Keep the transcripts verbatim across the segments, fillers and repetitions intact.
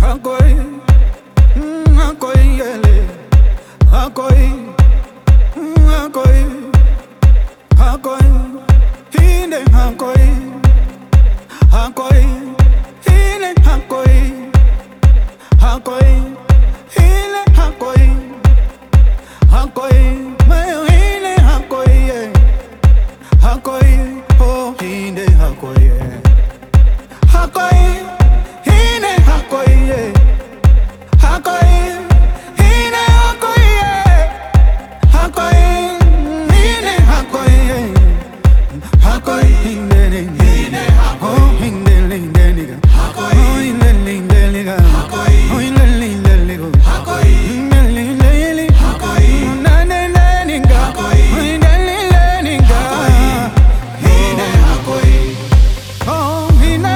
Hakoi, mm, hakoi yele, hakoi, mm, hakoi, hakoi, hinde hakoi, hakoi, hinde hakoi, hakoi, hinde hakoi, hakoi, mayo hinde hakoi ye, hakoi, oh hinde hakoi ye, hakoi. Hakoi, hakoi, hine hakoi, hakoi, hine hakoi, hakoi, hine hine, oh hine hine nigga, hakoi, hine hine nigga, hakoi, hine hine nigga, hakoi, hine hine nigga, hakoi, na na na nigga, hakoi, hine hine nigga, hine hakoi, oh hine.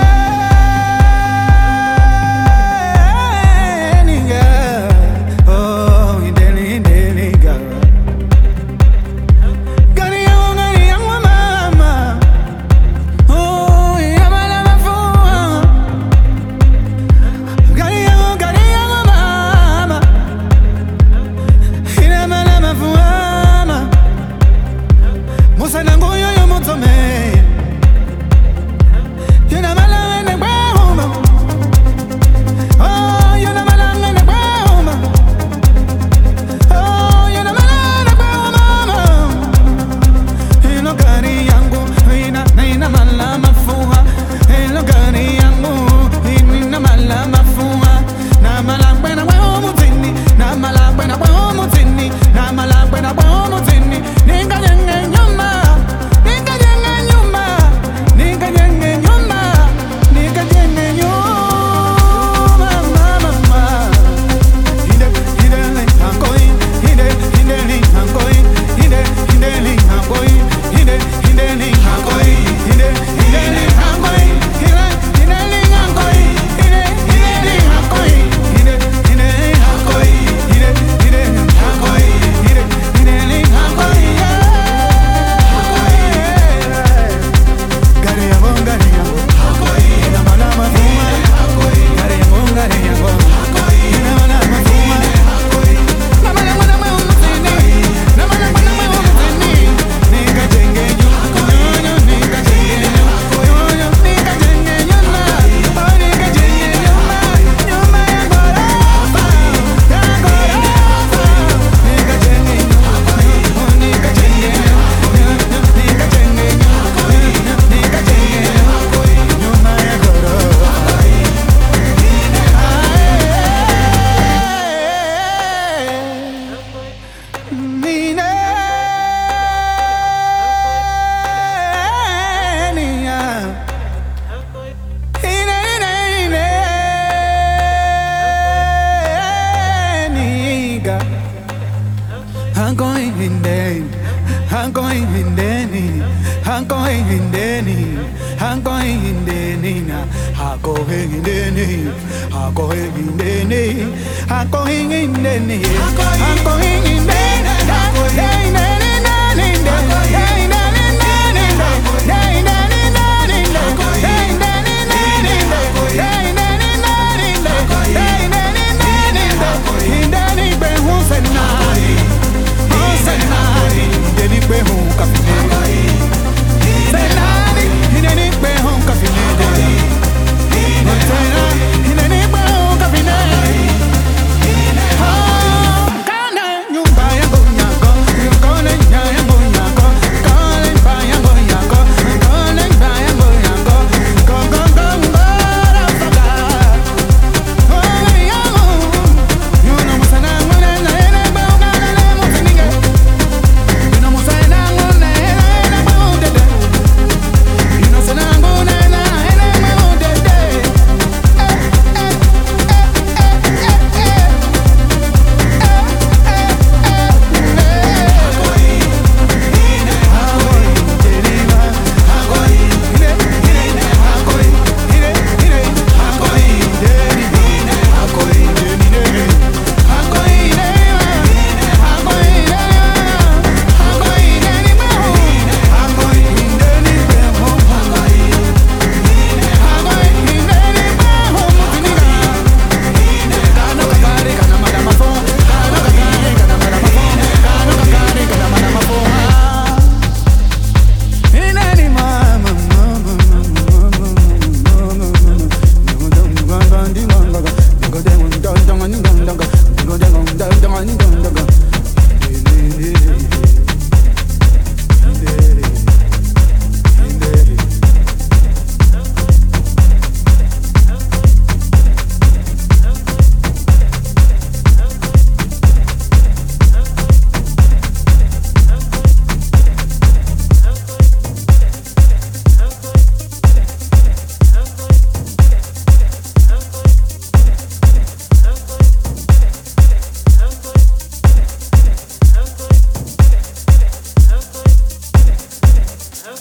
I'm going in there, I'm going in there, I'm going in there, I'm going in there, I'm going in there, I'm going in there, I'm going in there, I'm going in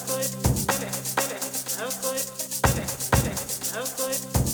How good?